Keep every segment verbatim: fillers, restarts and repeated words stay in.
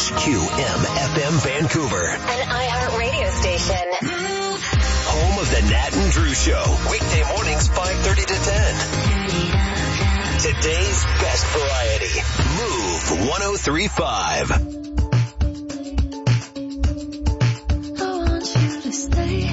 H Q M F M Vancouver. An iHeart radio station. Home of the Nat and Drew Show. Weekday mornings five thirty to ten. Today's best variety. Move one oh three point five. I want you to stay.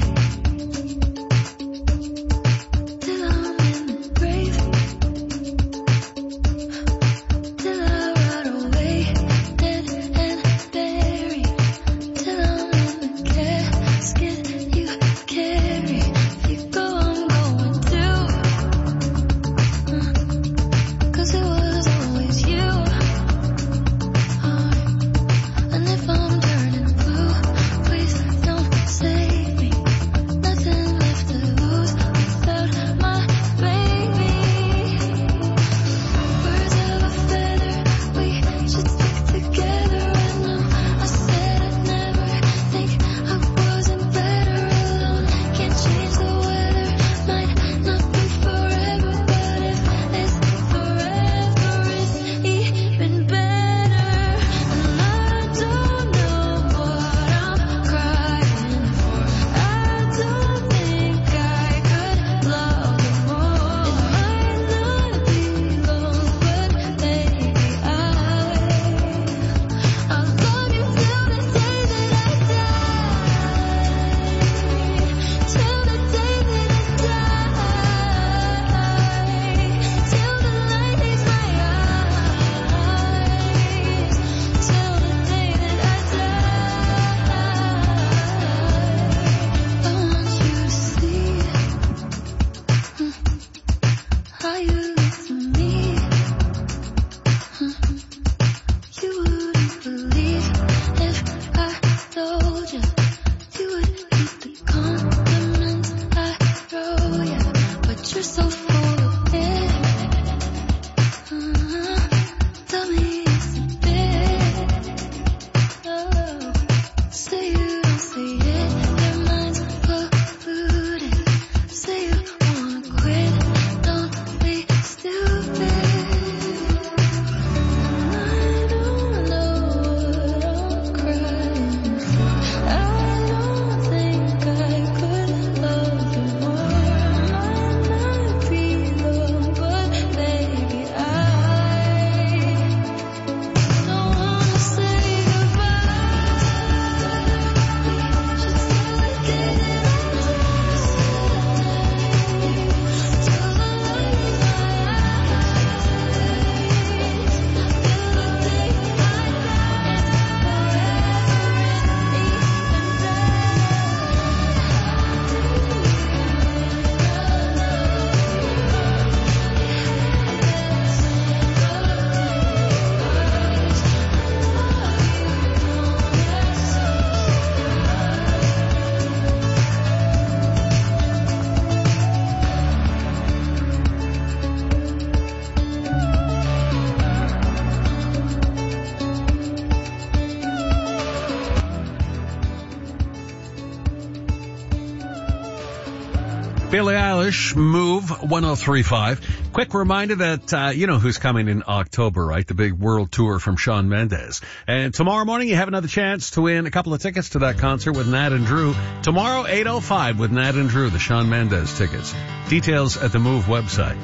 Billie Eilish, Move one oh three point five. Quick reminder that, uh, you know who's coming in October, right? The big world tour from Shawn Mendes. And tomorrow morning you have another chance to win a couple of tickets to that concert with Nat and Drew. Tomorrow, eight oh five with Nat and Drew, the Shawn Mendes tickets. Details at the Move website.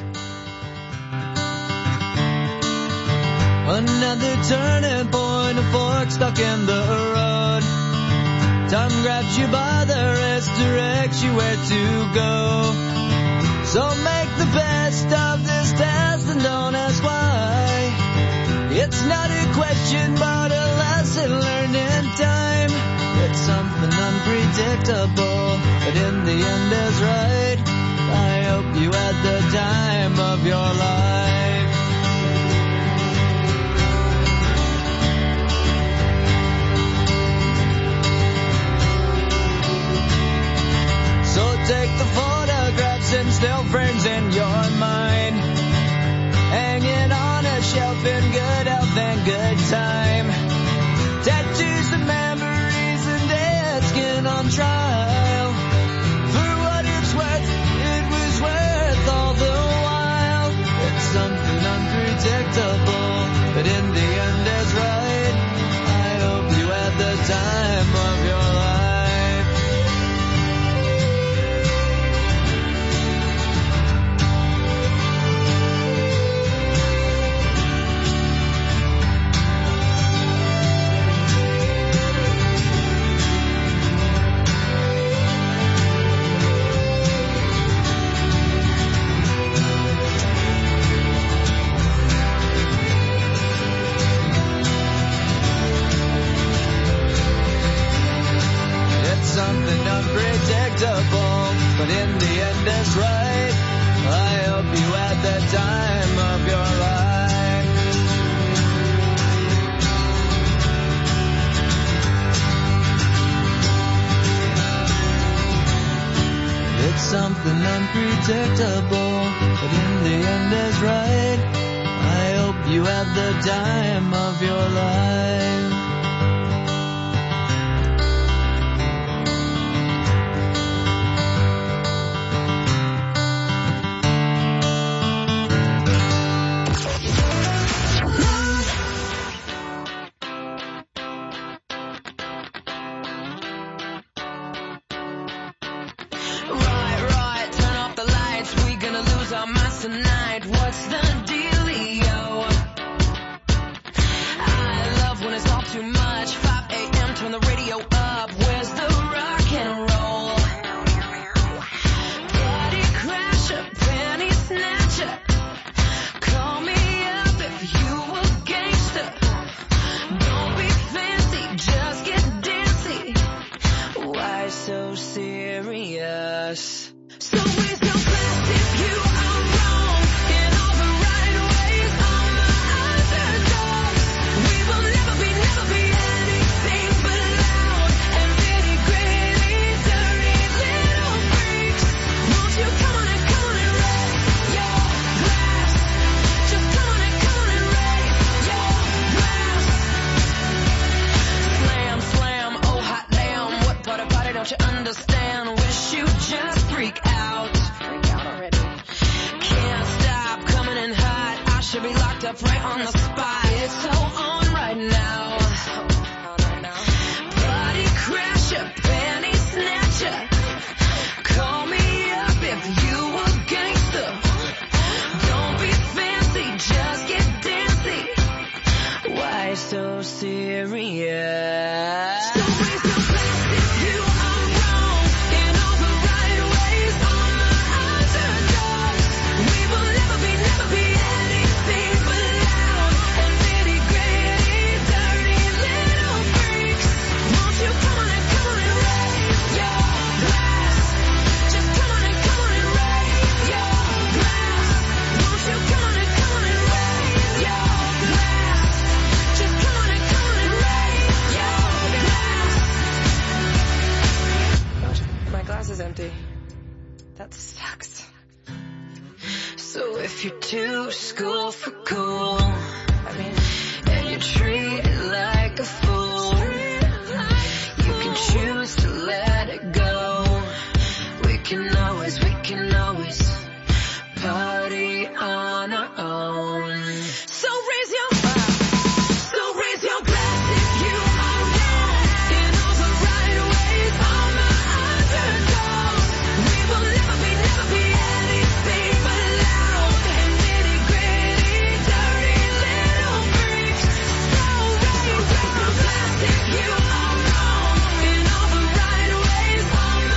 Another turning point, a fork stuck in the road. Time grabs you by the wrist, directs you where to go. So make the best of this test and don't ask why. It's not a question but a lesson learned in time. It's something unpredictable, but in the end is right. I hope you had the time of your life. So take the photographs and still frames in your mind, hanging on a shelf in good health and good time. Tattoos and memories and dead skin on trial. For what it's worth, it was worth all predictable, but in the end is right. I hope you have the time of your life. Tonight, what's the dealio? I love when it's all too much. five a.m. turn the radio up. Where's the rock and roll? Body crasher, penny snatcher. Call me up if you a gangster. Don't be fancy, just get dancy. Why so serious? So raise your glass if you are wrong in all the right ways. On the underdogs, we will never be, never be anything but loud and nitty gritty, dirty little freaks. Won't you come on and come on and raise your glass? Just come on and come on and raise your glass. Slam, slam, oh hot damn, what part of party don't you understand? Wish you just freak out. Freak out already. Can't stop coming in hot. I should be locked up right on the spot. It's so on right now. Body crasher, penny snatcher. Call me up if you a gangster. Don't be fancy, just get dancy. Why so serious? So raise your glass if you are wrong in all the right ways. On the underdogs, we will never be, never be anything but loud and nitty gritty, dirty little freaks. Won't you come on and come on and raise your glass? Just come on and come on and raise your glass. Won't you come on and come on and raise your glass? Just come on and come on and raise your glass. Gosh, my glass is empty. That sucks. So if you're too school for cool, I mean, and you treat it like a fool, you can choose to let it go. We can always, we can always party on our own. So raise your So raise your glass if you are wrong in all the right ways. On the underdogs, we will never be, never be anything but loud and nitty gritty, dirty little freaks. So raise your glass if you are wrong in all the right ways. On the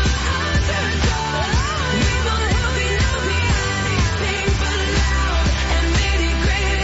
underdogs, we will never be, never be anything but loud and nitty gritty,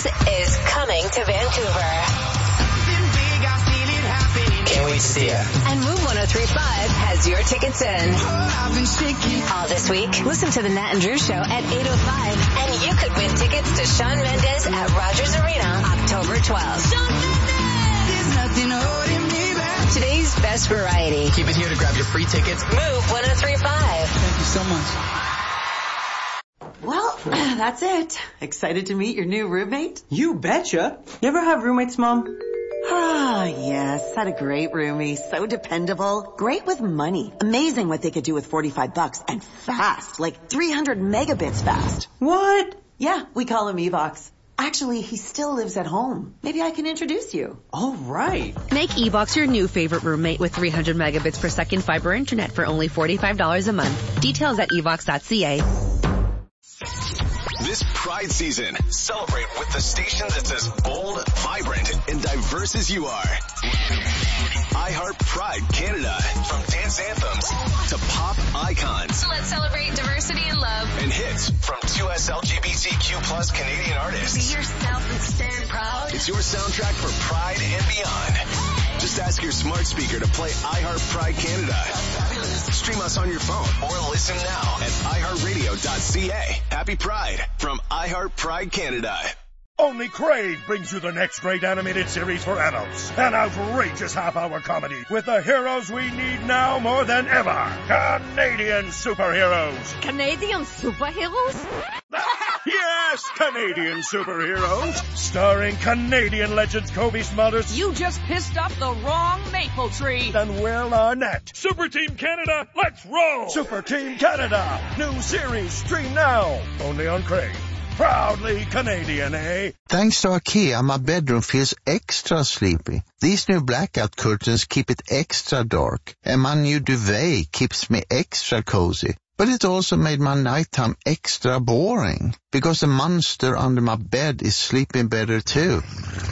is coming to Vancouver. Can't wait to see ya. And Move one oh three point five has your tickets in. All this week, listen to the Nat and Drew Show at eight oh five, and you could win tickets to Shawn Mendes at Rogers Arena October twelfth. Today's best variety. Keep it here to grab your free tickets. Move one oh three point five. Thank you so much. Well, that's it. Excited to meet your new roommate? You betcha. You ever have roommates, Mom? Ah, yes. Had a great roomie. So dependable. Great with money. Amazing what they could do with forty-five bucks. And fast. Like three hundred megabits fast. What? Yeah, we call him Evox. Actually, he still lives at home. Maybe I can introduce you. All right. Make Evox your new favorite roommate with three hundred megabits per second fiber internet for only forty-five dollars a month. Details at evox dot c a. This Pride season, celebrate with the station that's as bold, vibrant, and diverse as you are. iHeart Pride Canada. From dance anthems to pop icons. Let's celebrate diversity and love. And hits from two S L G B T Q plus Canadian artists. Be yourself and stand proud. It's your soundtrack for Pride and beyond. Just ask your smart speaker to play iHeart Pride Canada. Stream us on your phone or listen now at i heart radio dot c a. Happy Pride from iHeart Pride Canada. Only Crave brings you the next great animated series for adults. An outrageous half-hour comedy with the heroes we need now more than ever. Canadian superheroes. Canadian superheroes? Yes, Canadian superheroes. Starring Canadian legends Kobe Smulders. You just pissed off the wrong maple tree. And Will Arnett. Super Team Canada, let's roll. Super Team Canada. New series, stream now. Only on Crave. Proudly Canadian, eh? Thanks to IKEA, my bedroom feels extra sleepy. These new blackout curtains keep it extra dark, and my new duvet keeps me extra cozy. But it also made my nighttime extra boring, because the monster under my bed is sleeping better too.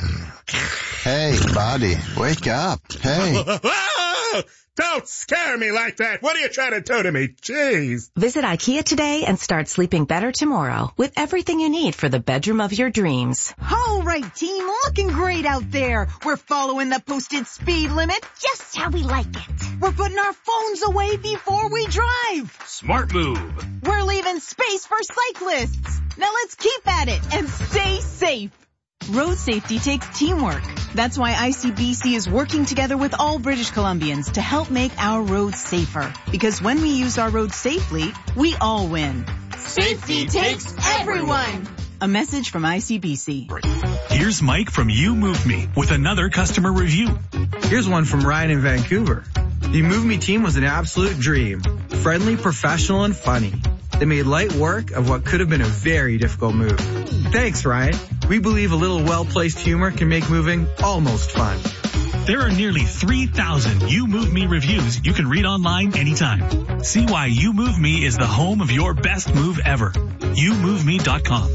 Hey, buddy, wake up. Hey. Don't scare me like that. What are you trying to do to me? Jeez. Visit IKEA today and start sleeping better tomorrow with everything you need for the bedroom of your dreams. All right, team, looking great out there. We're following the posted speed limit just how we like it. We're putting our phones away before we drive. Smart move. We're leaving space for cyclists. Now let's keep at it and stay safe. Road safety takes teamwork. That's why I C B C is working together with all British Columbians to help make our roads safer. Because when we use our roads safely, we all win. Safety takes everyone. A message from I C B C. Here's Mike from You Moved Me with another customer review. Here's one from Ryan in Vancouver. The You Moved Me team was an absolute dream. Friendly, professional, and funny. They made light work of what could have been a very difficult move. Thanks, Ryan. We believe a little well-placed humor can make moving almost fun. There are nearly three thousand You Move Me reviews you can read online anytime. See why You Move Me is the home of your best move ever. you move me dot com.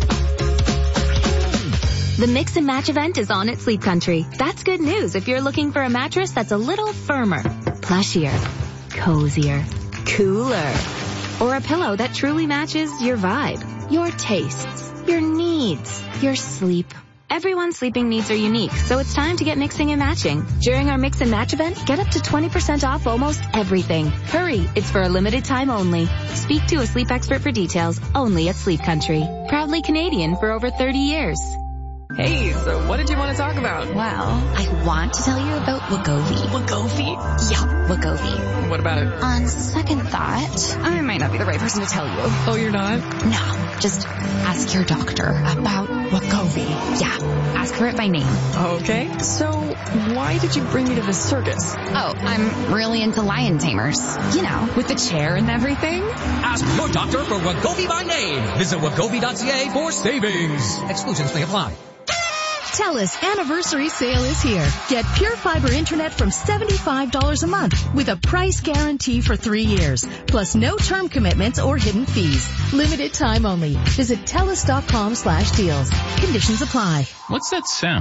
The Mix and Match event is on at Sleep Country. That's good news if you're looking for a mattress that's a little firmer, plushier, cozier, cooler, or a pillow that truly matches your vibe, your tastes, your needs, your sleep. Everyone's sleeping needs are unique, so it's time to get mixing and matching. During our Mix and Match event, get up to twenty percent off almost everything. Hurry, it's for a limited time only. Speak to a sleep expert for details, only at Sleep Country. Proudly Canadian for over thirty years. Hey, so what did you want to talk about? Well, I want to tell you about Wegovy. Wegovy? Yeah, Wegovy. What about it? On second thought, I might not be the right person to tell you. Oh, you're not? No, just ask your doctor about Wegovy. Yeah, ask her it by name. Okay, so why did you bring me to this circus? Oh, I'm really into lion tamers. You know, with the chair and everything. Ask your doctor for Wegovy by name. Visit wegovy dot c a for savings. Exclusions may apply. TELUS anniversary sale is here. Get Pure Fiber Internet from seventy-five dollars a month with a price guarantee for three years, plus no term commitments or hidden fees. Limited time only. Visit telus dot com slash deals. Conditions apply. What's that sound?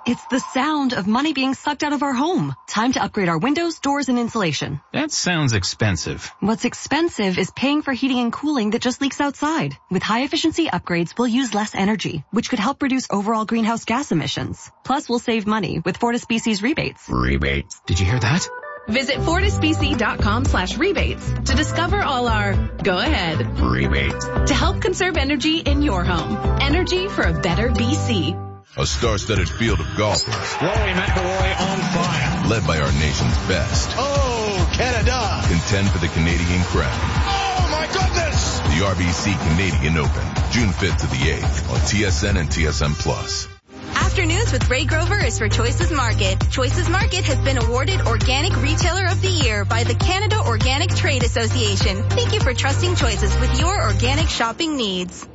It's the sound of money being sucked out of our home. Time to upgrade our windows, doors, and insulation. That sounds expensive. What's expensive is paying for heating and cooling that just leaks outside. With high-efficiency upgrades, we'll use less energy, which could help reduce overall greenhouse gas emissions. Plus, we'll save money with FortisBC's rebates. Rebates. Did you hear that? Visit FortisBC.com slash rebates to discover all our go ahead rebates to help conserve energy in your home. Energy for a better B C. A star-studded field of golfers. Rory McIlroy on fire. Led by our nation's best. Oh, Canada. Contend for the Canadian crown. Oh, my goodness. The R B C Canadian Open, June fifth to the eighth on T S N and T S N Plus. Afternoons with Ray Grover is for Choices Market. Choices Market has been awarded Organic Retailer of the Year by the Canada Organic Trade Association. Thank you for trusting Choices with your organic shopping needs.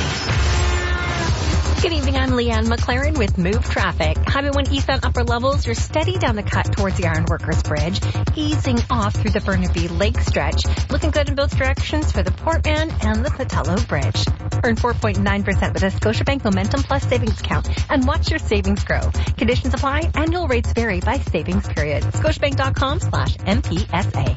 Good evening, I'm Leanne McLaren with Move Traffic. Highway one eastbound upper levels, you're steady down the cut towards the Iron Workers Bridge, easing off through the Burnaby Lake stretch. Looking good in both directions for the Portman and the Patello Bridge. Earn four point nine percent with a Scotiabank Momentum Plus savings account and watch your savings grow. Conditions apply. Annual rates vary by savings period. Scotiabank.com slash MPSA.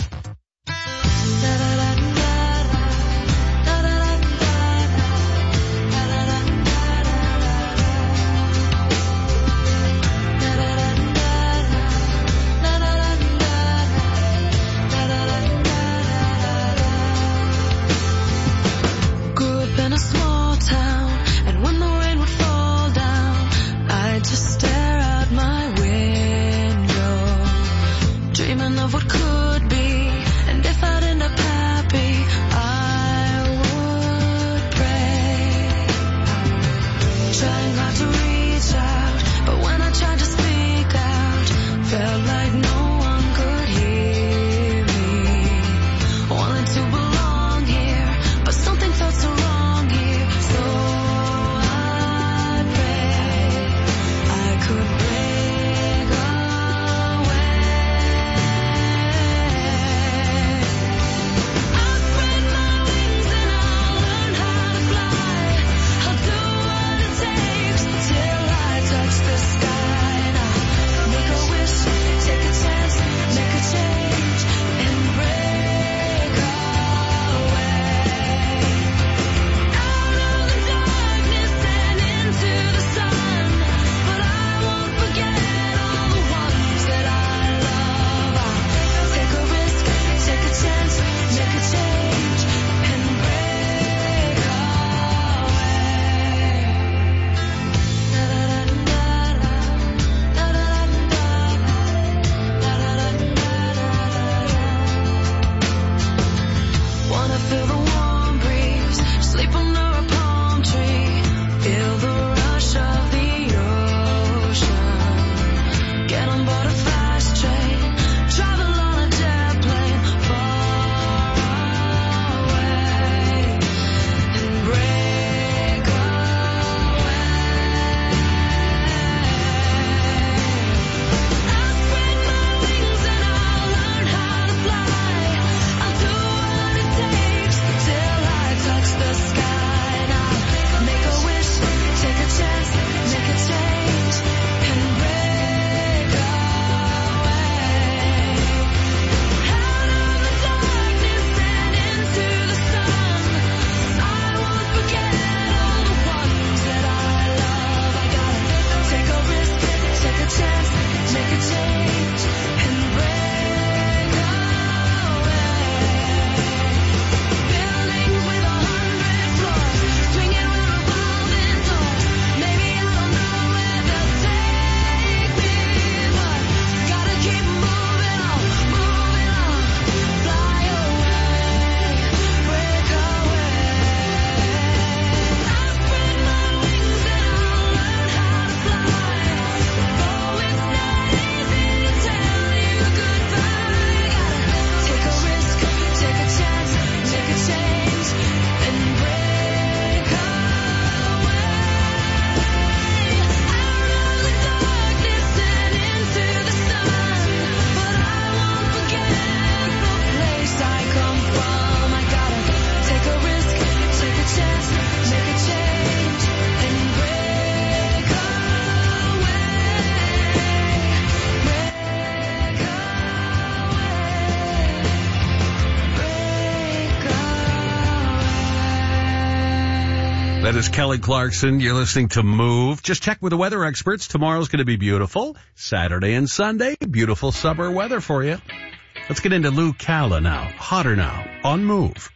Of what could be, and if I'd end up happy, I would pray. Trying hard to reach out, but when I tried to speak out, felt like no one could hear me. Wanted to belong here, but something felt so wrong here. So I pray I could break. Till I touch the sky. That is Kelly Clarkson. You're listening to Move. Just check with the weather experts. Tomorrow's going to be beautiful. Saturday and Sunday, beautiful summer weather for you. Let's get into Lou Calla now. Hotter Now on Move.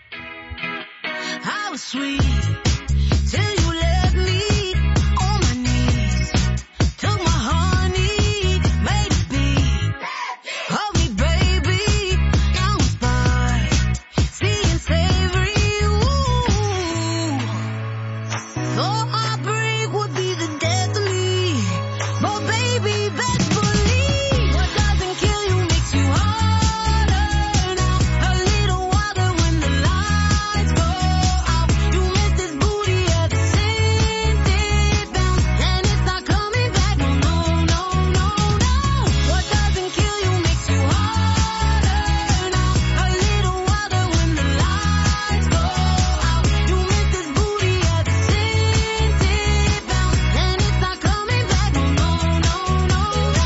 How sweet till you left me on my knees. Took my honey, made it beat. Hug me, baby, I'm fine. Sweet and savory, ooh. Thought heartbreak would be the death of me, but baby, best believe what doesn't kill you makes you harder now. A little water when the lights go out. You miss this booty at the scented bounce, and it's not coming back. No, no, no, no, no. What doesn't kill you makes you harder now. A little water when the lights go out. You miss this booty at the scented bounce, and it's not coming back. No, no, no, no, no.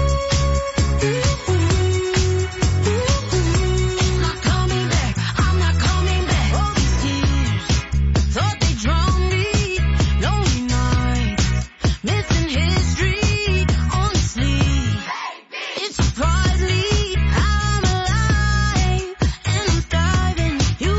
Not coming back. I'm not coming back. All these years thought they drowned me. Lonely nights, missing history on the sleeve. It surprised me how I'm alive and I'm thriving. You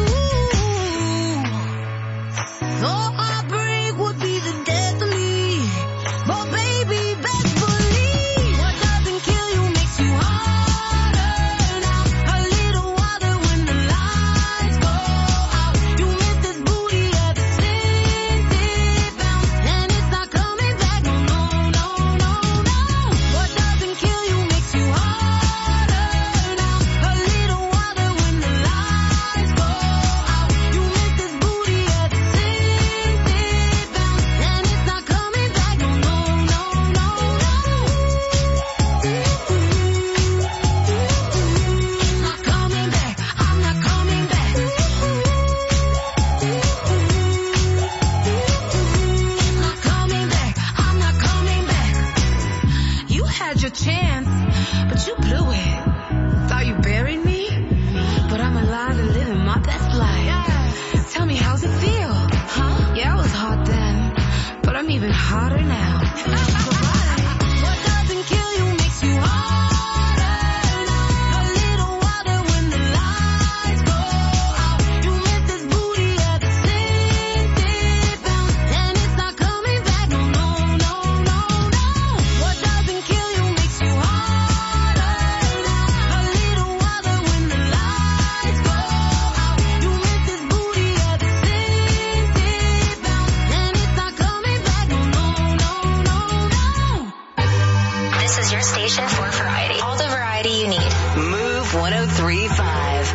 thought heartbreak would be the death of me, but baby, best believe what doesn't kill you makes you harder now. A little water when the lights go out. You miss this booty at the scented bounce, and it's not coming back. No, no, no, no, no. What doesn't kill you makes you harder now. A little water when the lights go out. You miss this booty at the scented bounce, and it's not coming back. No, no, no, no, no. Not coming back. I'm not coming back. Not coming back. I'm not coming back. You had your chance, but you blew it. Thought you buried me, but I'm alive and living my best life. Tell me, how's it feel? Huh? Yeah, I was hot then, but I'm even hotter now. What doesn't kill you makes you harder now. A little water when the lights go out. You miss this booty at the scented bounce, and it's not coming back. No, no, no, no, no. What doesn't kill you makes you harder now. A little water when the lights go out. You miss this booty at the scented bounce, and it's not coming back. No, no, no, no, no. This is your station for variety. All the variety you need. Move one oh three point five.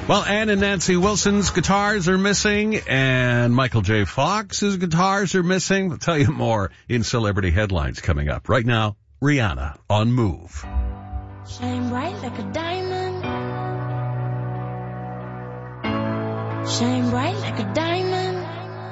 Well, Ann and Nancy Wilson's guitars are missing, and Michael J. Fox's guitars are missing. I'll tell you more in Celebrity Headlines coming up. Right now, Rihanna on Move. Shine bright like a diamond. Shine bright like a diamond.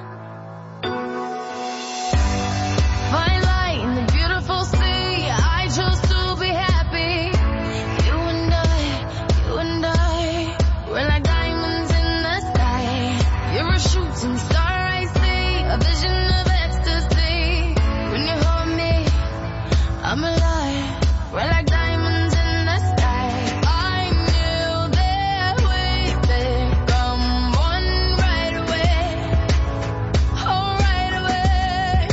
Fine light in the beautiful sea. I chose to be happy. You and I, you and I, we're like diamonds in the sky. You're a shooting star I see, a vision of ecstasy. When you hold me, I'm alive. We're like diamonds in the sky. I knew that we would come one right away. Oh, right away.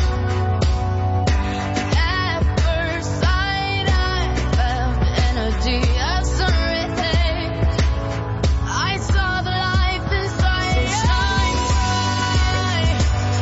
At first sight, I felt the energy of sun rays. I saw the life inside. So shine bright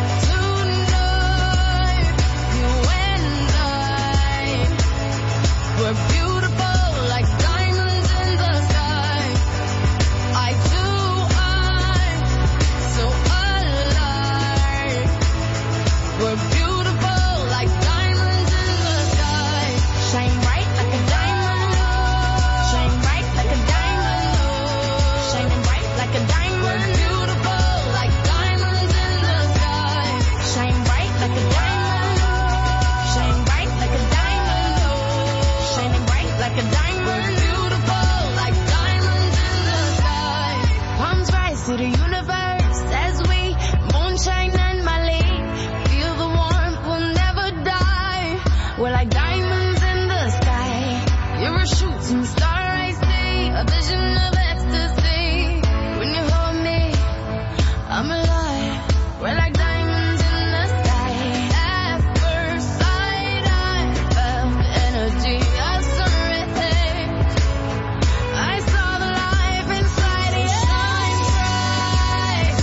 tonight. You and I, we're beautiful like diamonds in the sky. I too, I'm so alive. We're beautiful like diamonds in the sky. Shine bright like a diamond. Shine bright like a diamond. Shining bright like a diamond. We're beautiful like diamonds in the sky. Shine bright like a diamond. Shine bright like a diamond. Shining bright like a diamond. We're beautiful like diamonds in the sky. Palms rise to the universe as we moonshine and Mali. Feel the warmth, we'll never die. We're like diamonds in the sky. You're a shooting star I see, a vision of ecstasy. When you hold me, I'm alive. We're like diamonds in the sky. At first sight, I felt the energy of sun rays. I saw the life inside you. Shine bright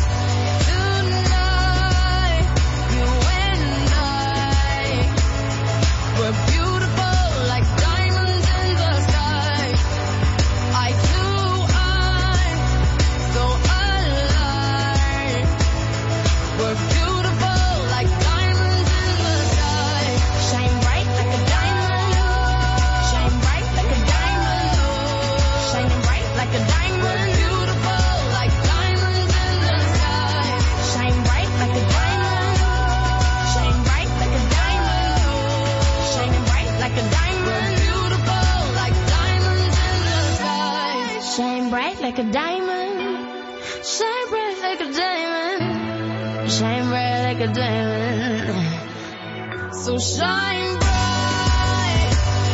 tonight. You and I, we're beautiful like diamonds in the sky. I too, I'm so alive. We're beautiful like diamonds in the sky. Shine bright like a diamond. Shine bright like a diamond. Shining bright like a diamond. We're beautiful like diamonds in the sky. Shine bright like a diamond. Shine bright like a diamond. Shining bright like a diamond. We're beautiful like diamonds in the sky. Shine bright like a diamond. Shine bright like a diamond. Shine bright like a diamond. So shine bright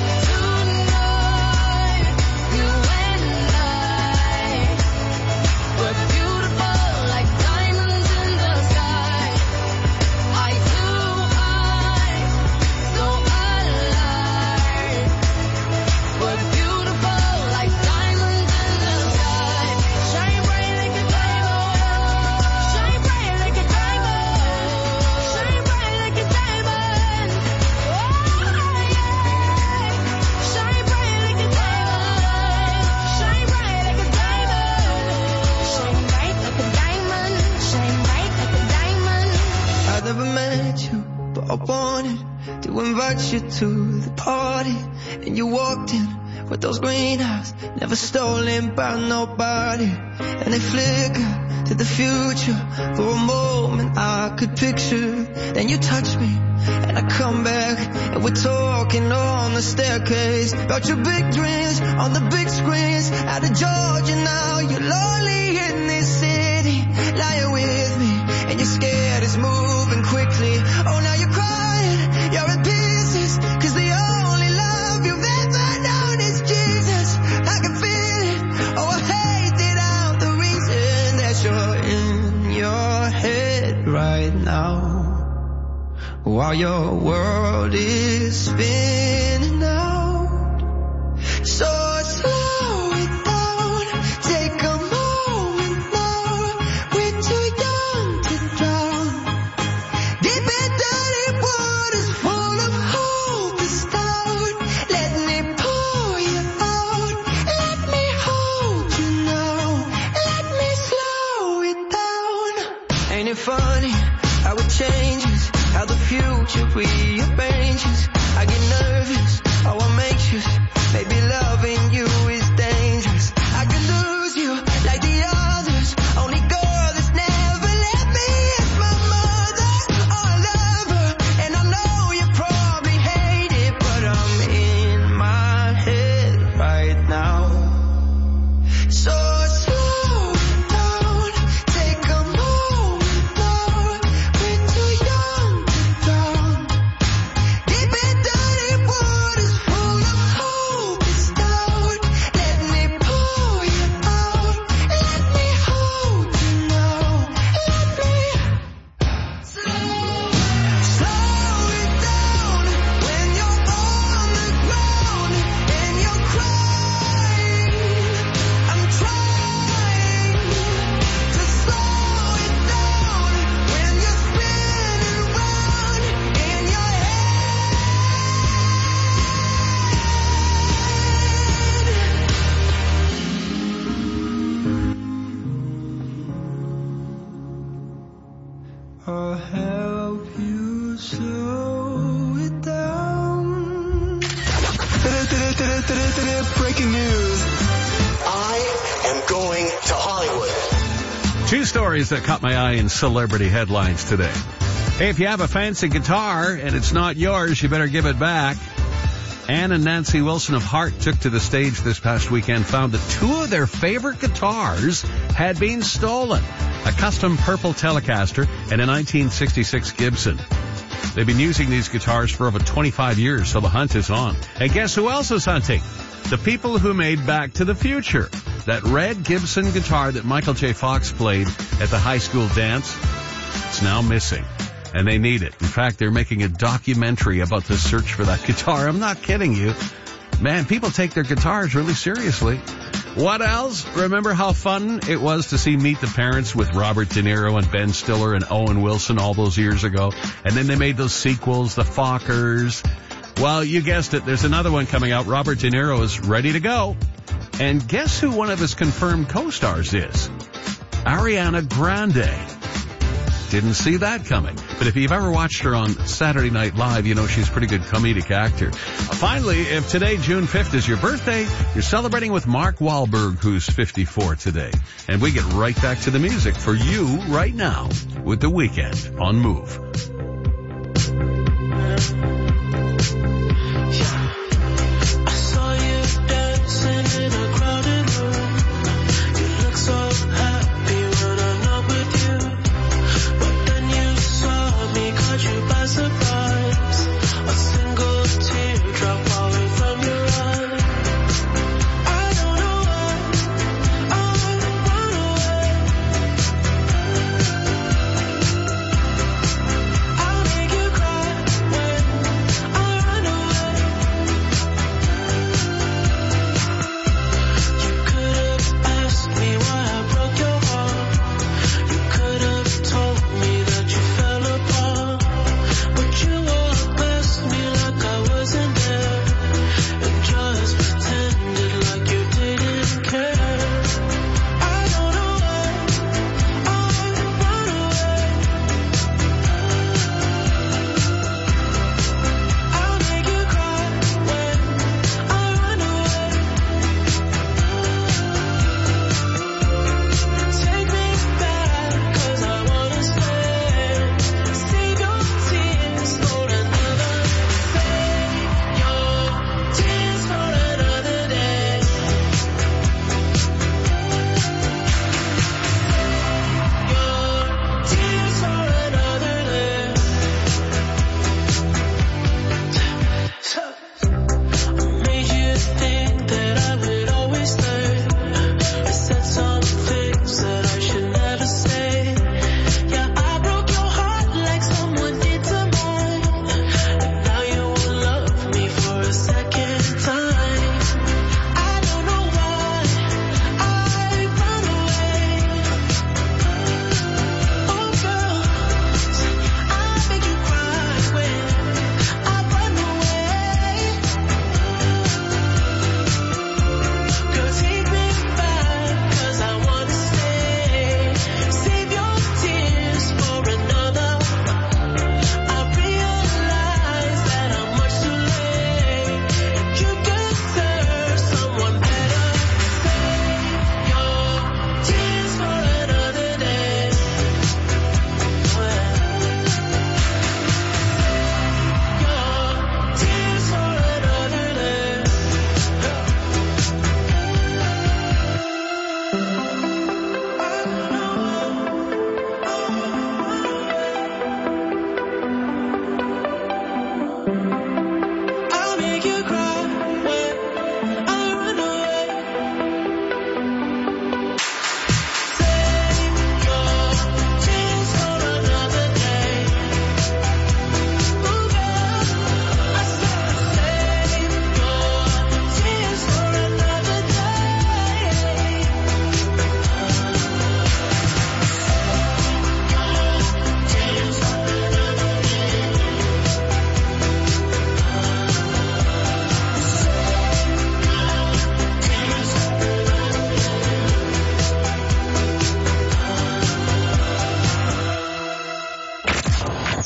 tonight. You and I, we're beautiful like diamonds in the sky. I too, I'm so alive. We're beautiful like diamonds in the sky. Shine bright like a diamond. Shine bright like a diamond. Shine bright like a diamond. Oh yeah. Shine bright like a diamond. Shine bright like a diamond. Shine bright like a diamond. Shine bright like a diamond. I never met you, but I wanted to invite you to the party. And you walked in with those green eyes, never stolen by nobody. And they flickered to the future. For a moment I could picture. Then you touch me, and I come back, and we're talking on the staircase about your big dreams on the big screens. Out of Georgia now, you're lonely in this city, lying with me, and you're scared it's moving quickly. Oh, now you're crying, you're in pieces, cause the only love you've ever known is Jesus. I can feel it, oh I hate it out, the reason that you're in your head right now, while your world is spinning out. So slow it down, take a moment now. We're too young to drown. Deep in dirty waters full of hope to start. Let me pour you out. Let me hold you now. Let Breaking news. I am going to Hollywood. Two stories that caught my eye in celebrity headlines today. Hey, if you have a fancy guitar and it's not yours, you better give it back. Ann and Nancy Wilson of Heart took to the stage this past weekend, found that two of their favorite guitars had been stolen. A custom purple Telecaster and a nineteen sixty-six Gibson. They've been using these guitars for over twenty-five years, so the hunt is on. And guess who else is hunting? The people who made Back to the Future. That red Gibson guitar that Michael J. Fox played at the high school dance, it's now missing. And they need it. In fact, they're making a documentary about the search for that guitar. I'm not kidding you. Man, people take their guitars really seriously. What else? Remember how fun it was to see Meet the Parents with Robert De Niro and Ben Stiller and Owen Wilson all those years ago? And then they made those sequels, The Fockers. Well, you guessed it. There's another one coming out. Robert De Niro is ready to go. And guess who one of his confirmed co-stars is? Ariana Grande. Didn't see that coming. But if you've ever watched her on Saturday Night Live, you know she's a pretty good comedic actor. Finally, if today, June fifth, is your birthday, you're celebrating with Mark Wahlberg, who's fifty-four today. And we get right back to the music for you right now with The Weeknd on Move.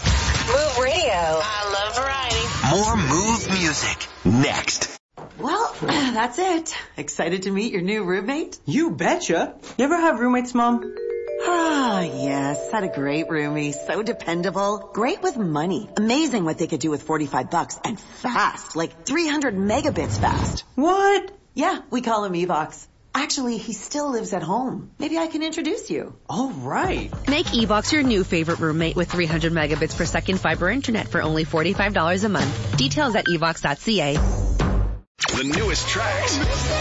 More Move music next. Well, That's it. Excited to meet your new roommate? You betcha. You ever have roommates, Mom? Ah, yes. Had a great roomie. So dependable. Great with money. Amazing what they could do with forty-five bucks. And fast. Like three hundred megabits fast. What? Yeah, we call him Evox. Actually, he still lives at home. Maybe I can introduce you. All right. Make Evox your new favorite roommate with three hundred megabits per second fiber internet for only forty-five dollars a month. Details at evox dot c a. The newest tracks.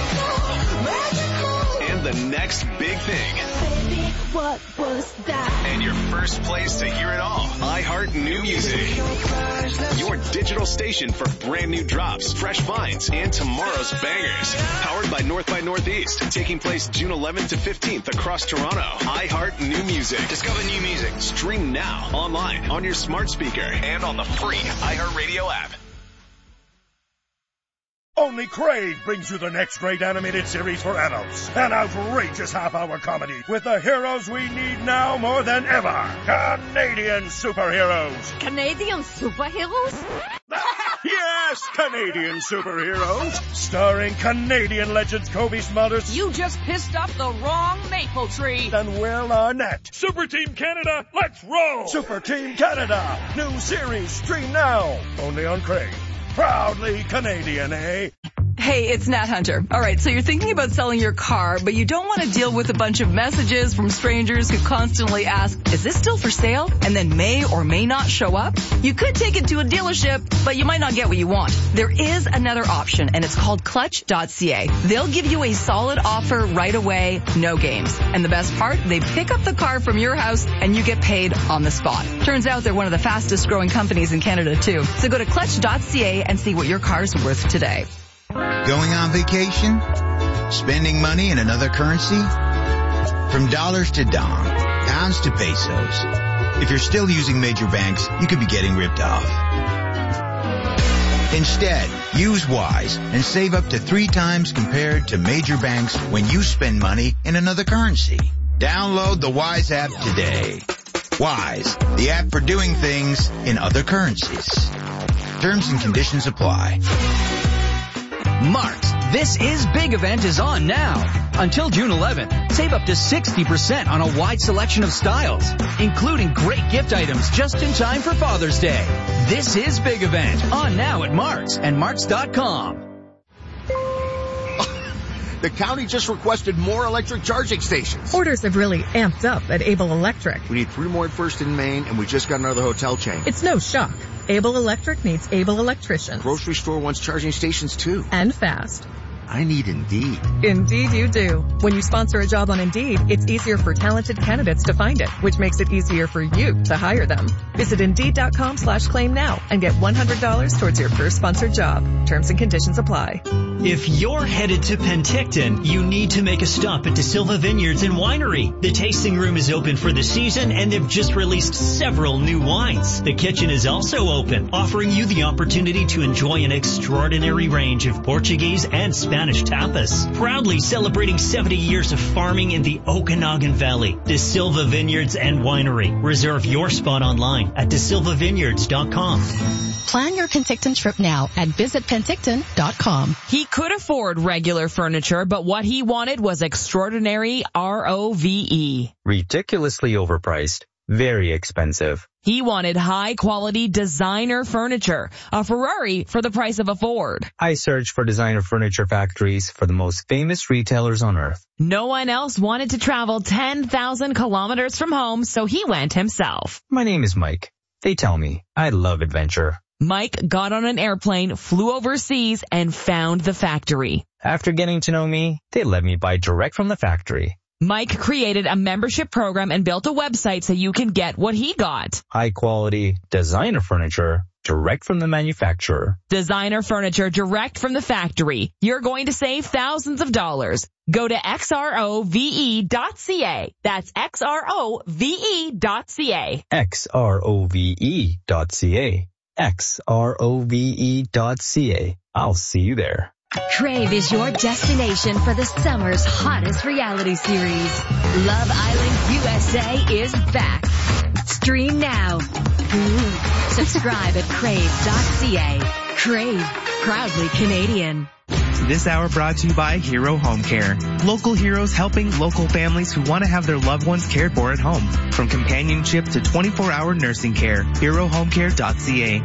And the next big thing. Baby, what was that? And your first place to hear it all. iHeart New Music. Your digital station for brand new drops, fresh finds, and tomorrow's bangers. Powered by North by Northeast. Taking place June eleventh to fifteenth across Toronto. iHeart New Music. Discover new music. Stream now, online, on your smart speaker, and on the free iHeartRadio app. Only Crave brings you the next great animated series for adults. An outrageous half-hour comedy with the heroes we need now more than ever. Canadian superheroes. Canadian superheroes? Yes, Canadian superheroes. Starring Canadian legends Kobe Smulders. You just pissed up the wrong maple tree. And Will Arnett. Super Team Canada, let's roll! Super Team Canada. New series, stream now. Only on Crave. Proudly Canadian, eh? Hey, it's Nat Hunter. All right, so you're thinking about selling your car, but you don't want to deal with a bunch of messages from strangers who constantly ask, is this still for sale? And then may or may not show up? You could take it to a dealership, but you might not get what you want. There is another option, and it's called clutch dot c a. They'll give you a solid offer right away, no games. And the best part, they pick up the car from your house, and you get paid on the spot. Turns out they're one of the fastest growing companies in Canada, too. So go to clutch dot c a and see what your car's worth today. Going on vacation? Spending money in another currency? From dollars to dong, pounds to pesos. If you're still using major banks, you could be getting ripped off. Instead, use Wise and save up to three times compared to major banks when you spend money in another currency. Download the Wise app today. Wise, the app for doing things in other currencies. Terms and conditions apply. Mark's This Is Big event is on now. Until June eleventh, save up to sixty percent on a wide selection of styles, including great gift items just in time for Father's Day. This Is Big event on now at Mark's and Marks dot com. The county just requested more electric charging stations. Orders have really amped up at Able Electric. We need three more at First in Maine, and we just got another hotel chain. It's no shock. Able Electric needs able electricians. Grocery store wants charging stations too. And fast. I need Indeed. Indeed you do. When you sponsor a job on Indeed, it's easier for talented candidates to find it, which makes it easier for you to hire them. Visit Indeed.com slash claim now and get one hundred dollars towards your first sponsored job. Terms and conditions apply. If you're headed to Penticton, you need to make a stop at DeSilva Vineyards and Winery. The tasting room is open for the season, and they've just released several new wines. The kitchen is also open, offering you the opportunity to enjoy an extraordinary range of Portuguese and Spanish tapas. Proudly celebrating seventy years of farming in the Okanagan Valley. DeSilva Vineyards and Winery. Reserve your spot online at de silva vineyards dot com. Plan your Penticton trip now at visit penticton dot com. He could afford regular furniture, but what he wanted was extraordinary R O V E. Ridiculously overpriced. Very expensive. He wanted high-quality designer furniture, a Ferrari for the price of a Ford. I searched for designer furniture factories for the most famous retailers on earth. No one else wanted to travel ten thousand kilometers from home, so he went himself. My name is Mike. They tell me I love adventure. Mike got on an airplane, flew overseas, and found the factory. After getting to know me, they let me buy direct from the factory. Mike created a membership program and built a website so you can get what he got. High quality designer furniture direct from the manufacturer. Designer furniture direct from the factory. You're going to save thousands of dollars. Go to x r o v e dot c a. That's x r o v e dot c a. x r o v e dot c a. x r o v e dot c a. I'll see you there. Crave is your destination for the summer's hottest reality series. Love Island U S A is back. Stream now. Ooh. Subscribe at crave dot c a. Crave, proudly Canadian. This hour brought to you by Hero Home Care. Local heroes helping local families who want to have their loved ones cared for at home. From companionship to twenty-four hour nursing care. hero home care dot c a.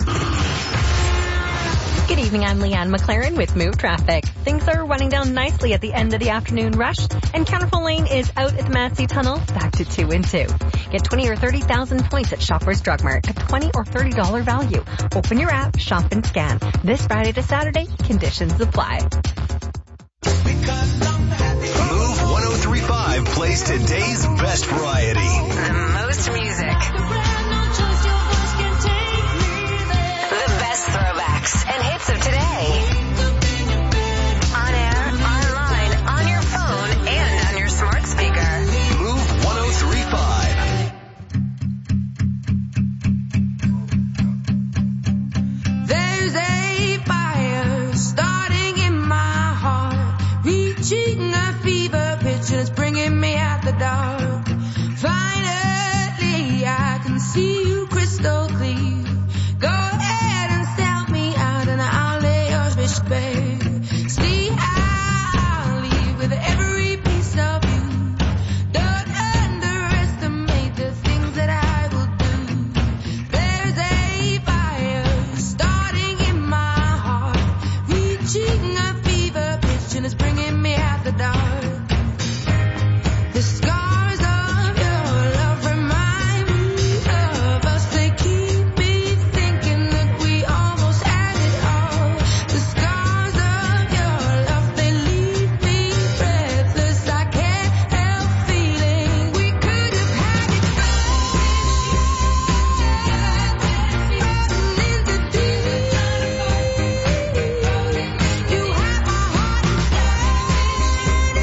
Good evening, I'm Leanne McLaren with Move Traffic. Things are running down nicely at the end of the afternoon rush, and Counterful Lane is out at the Massey Tunnel, back to two and two. Get twenty or thirty thousand points at Shoppers Drug Mart, a twenty or thirty dollars value. Open your app, shop and scan. This Friday to Saturday, conditions apply. Move one oh three point five plays today's best variety. The most music. The best throwbacks and hits of today. On air, online, on your phone, and on your smart speaker. Move one oh three point five. There's a fire starting in my heart, reaching a fever pitch and it's bringing me out the dark. Finally, I can see you crystal clear. Go ahead and sell me out and I'll lay your fish bare. See, I'll leave with every piece of you. Don't underestimate the things that I will do. There's a fire starting in my heart, reaching a fever pitch and it's bringing me out the dark. The scars of your love remind me of us. They keep me thinking that we almost had it all. The scars of your love, they leave me breathless. I can't help feeling we could have had it all. Frozen in the deep. You have my heart inside.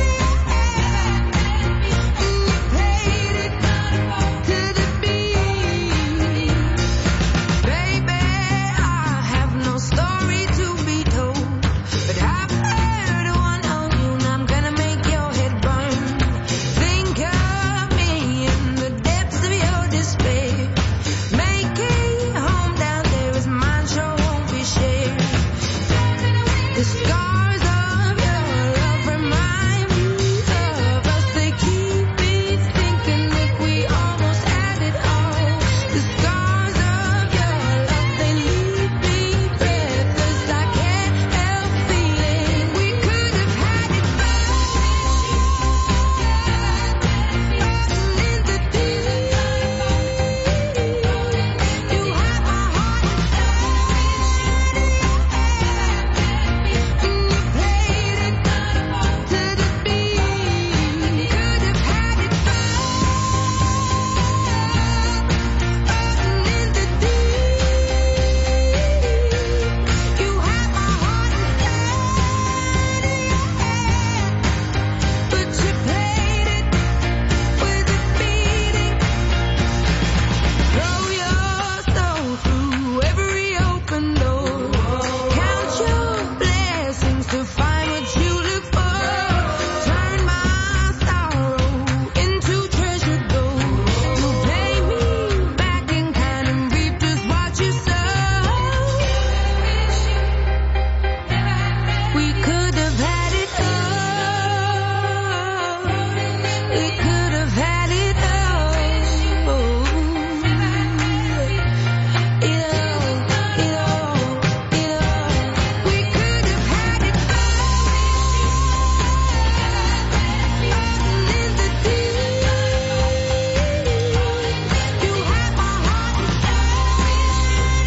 And you played it to the beat. Baby, I have no story to be told, but I've heard one of you and I'm gonna make your head burn. Think of me in the depths of your despair. Making home down there is mine, sure won't be shared. The scars of your love remind me of us. They keep me thinking that we almost had it all. The scars of your love, they leave me breathless. I can't help feeling we could have had it all. Frozen in the deep. You have my heart inside. And you played it to the beat. Could have had it all. Frozen in the deep. You have my heart inside. But you played it with a beating. Throw your soul through every open door. Count your blessings to find what you look for. Turn my sorrow into treasure gold. You pay me back in kind and reap just what you sow. We could have had it all. We could have had it all. It all, it all, it all. We could have had it all. Frozen in the deep. You have my heart inside.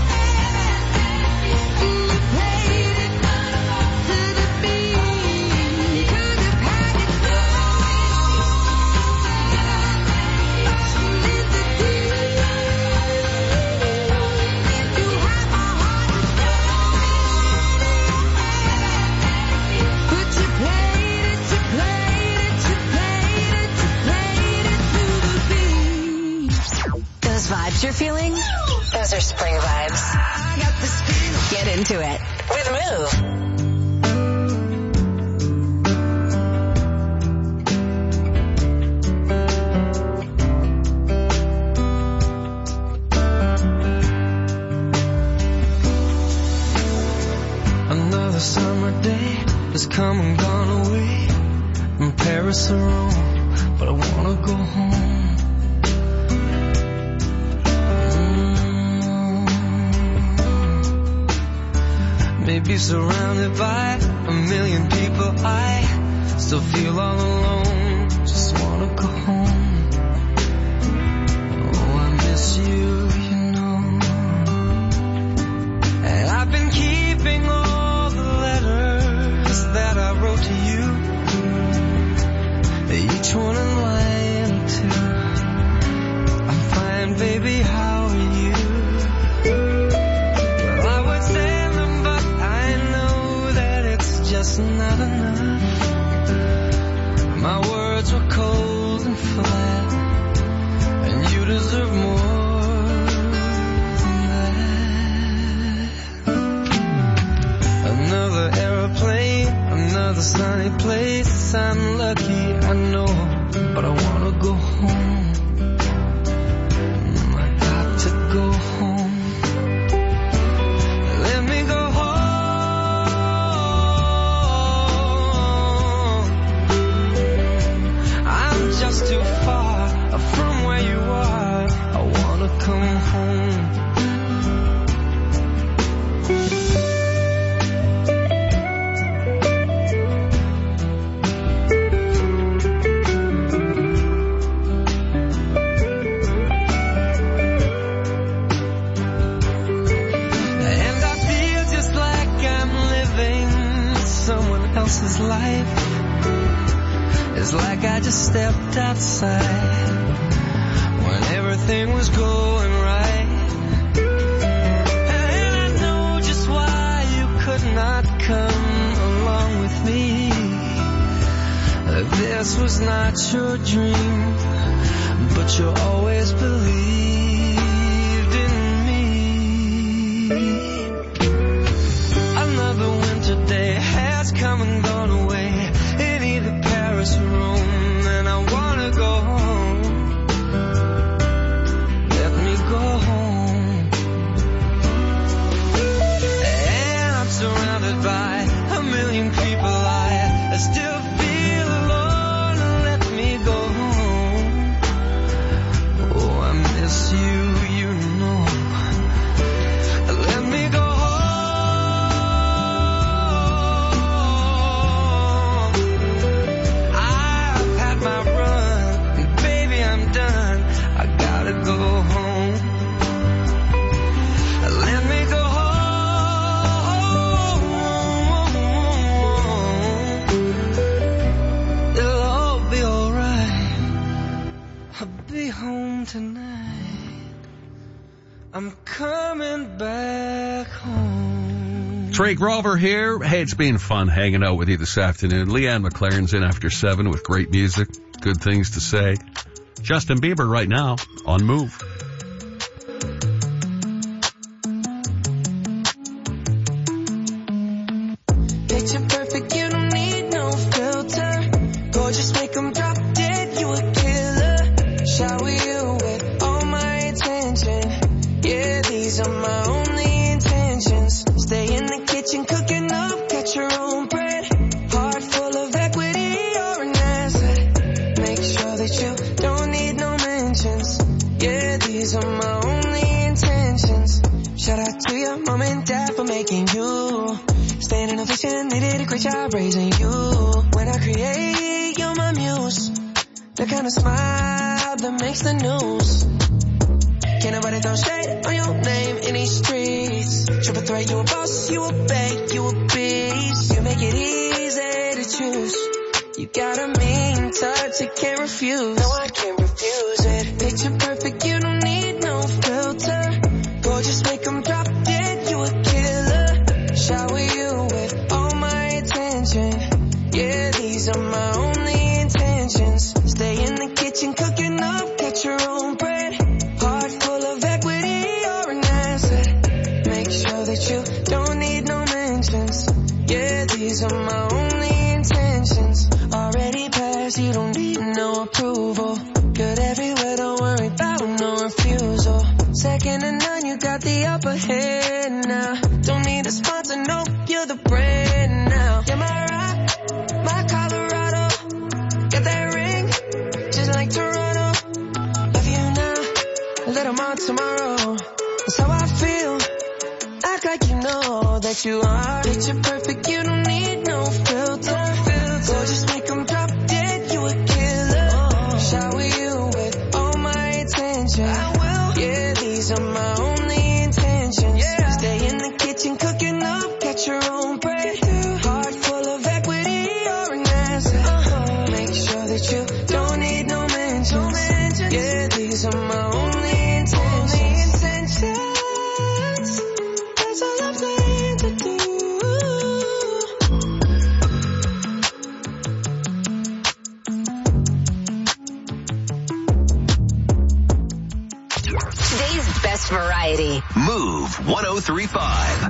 And you played it to the beat. Could have had it all. Frozen in the deep. You have my heart inside. But you played it, you played it, you played it, you played it to the beat. Those vibes you're feeling? Those are spring vibes. Get into it with Move. Another summer day, has come and gone away from Paris or Rome, but I wanna go home. Mm. Maybe surrounded by a million people, I still feel all alone. Just wanna go home. Oh, I miss you, you know. And I've been keeping all the letters that I wrote to you, each one in line or two. I'm fine, baby, how are you? Well, I would send them, but I know that it's just not enough. My words were cold and flat, and you deserve more than that. Another aeroplane, another sunny place. I'm lucky, I know, but I wanna go home. I got to go home. Let me go home. I'm just too far from where you are. I wanna come home. Else's life. It's like I just stepped outside when everything was going right. And I know just why you could not come along with me. This was not your dream, but you always believed in me. Another winter day has come and gone away in either Paris or Rome, and I wanna go home. Let me go home. And I'm surrounded by a million people. I, I still feel alone. Let me go home. Oh, I miss you, you know. Let me go home. Go home. Let me go home. It'll all be alright. I'll be home tonight. I'm coming back home. Trey Grover here. Hey, it's been fun hanging out with you this afternoon. Leanne McLaren's in after seven with great music, good things to say. Justin Bieber right now on Move. Picture perfect, you don't need no filter. Gorgeous, make them drop dead, you a killer. Shower you with all my attention. Yeah, these are my only intentions. Stay in the kitchen cooking up, get your own bread. Heart full of equity, you're an asset. Make sure that you don't need no mentions. Yeah, these are my only intentions. Shout out to your mom and dad for making you. Standing ovation, they did a great job raising you. When I create, you're my muse. The kind of smile that makes the news. Can't nobody throw shade on your name in these streets. Triple threat, you a boss, you a bank, you a beast. You make it easy to choose. You got a mean touch, you can't refuse. No, I can't refuse it. Picture perfect, you don't need no filter. Gorgeous, make them drop dead, you a killer. Shower you with all my attention. Yeah, these are my only intentions. Stay in the kitchen cooking up, get your own bread. Heart full of equity, you're an asset. Make sure that you don't need no mentions. Yeah, these are my only intentions. Already passed, you don't need no approval. Good everywhere, don't worry about no refusal. Second to none, you got the upper hand now. Don't need a sponsor, no, you're the brand now. You're my rock, heart. Picture perfect, you don't need no filter. Gorgeous, make them drop dead, you a killer. Shower you with all my attention. I will. Yeah, these are my only intentions. Yeah. Stay in the kitchen cooking up, get your own bread. Heart full of equity, you're an asset. Uh-huh. Make sure that you don't need no mentions. No mentions. Yeah, these are my only intentions. Only intentions. That's all I'm saying to do. Today's best variety. Move one oh three point five.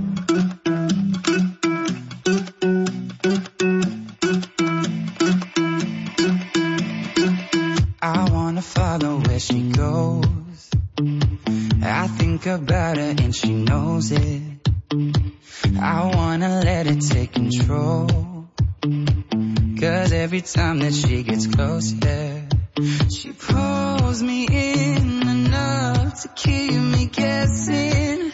I wanna follow where she goes. I think about her and she knows it. I wanna let it take control. Cause every time that she gets closer, she pulls me in enough to keep me guessing.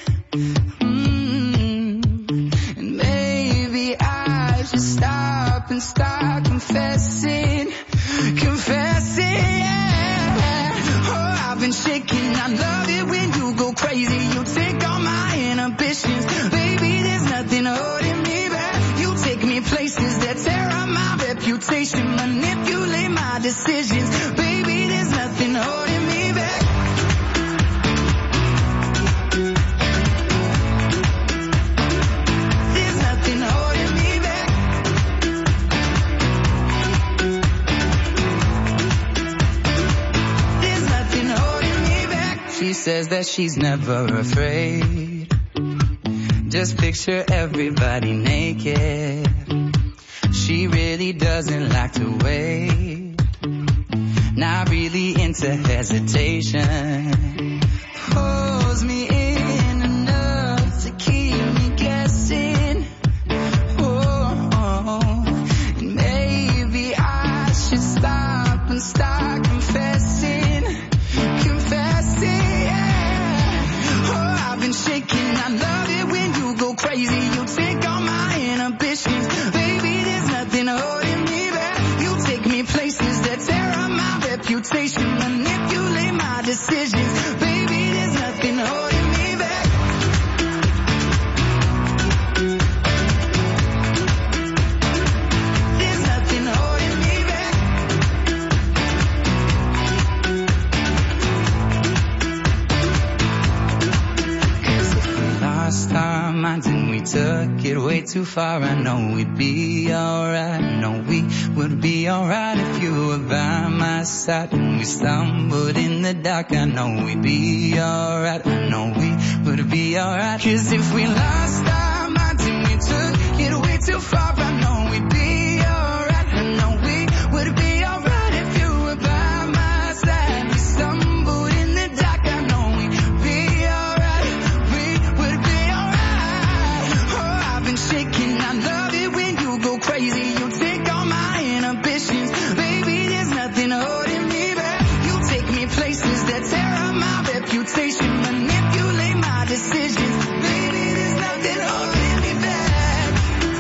Mm. And maybe I should stop and start confessing. Confessing, yeah. Oh, I've been shaking. I love it when you go crazy. You take all my inhibitions. Baby, there's nothing holding me back. You take me places that tear up my reputation. Manipulate my decisions. Baby, there's nothing holding me back. There's nothing holding me back. There's nothing holding me back. She says that she's never afraid. Just picture everybody naked. She really doesn't like to wait. Not really into hesitation. Pulls me in enough to keep me guessing. Oh, oh. And maybe I should stop and start confessing. Confessing, yeah. Oh, I've been shaking. I love it when you go crazy. You take all my inhibitions. Baby, there's nothing holding me back. You take me places that tear up my reputation. Manipulate my decisions. Baby, there's nothing holding me back. There's nothing holding me back. Cause if we lost our minds and we took it way too far, I know we'd be alright. I know we would be alright if you were by my side. When we stumbled in the dark, I know we'd be alright. I know we would be alright. Cause if we lost our minds and we took it way too far, I know we'd be alright. I know we would be alright if you were by my side. We stumbled in the dark, I know we'd be alright. We would be alright. Oh, I've been shaking. I love it when you go crazy. You take all my inhibitions. Baby, there's nothing holding me back. You take me places that tear up my reputation. Manipulate my decisions. Baby, there's nothing holding me back.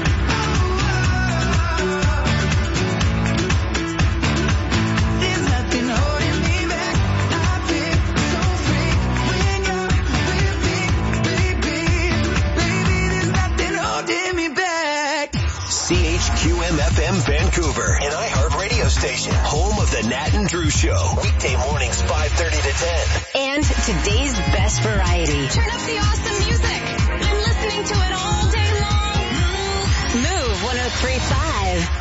There's nothing holding me back. I feel so free when you're with me, baby. Baby, there's nothing holding me back. C H Q M F M Vancouver, an iHeart radio station, home of the Nat and Drew Show, weekday mornings five thirty to ten. And today's best variety. Turn up the awesome music. I'm listening to it all day long. Move one oh three point five.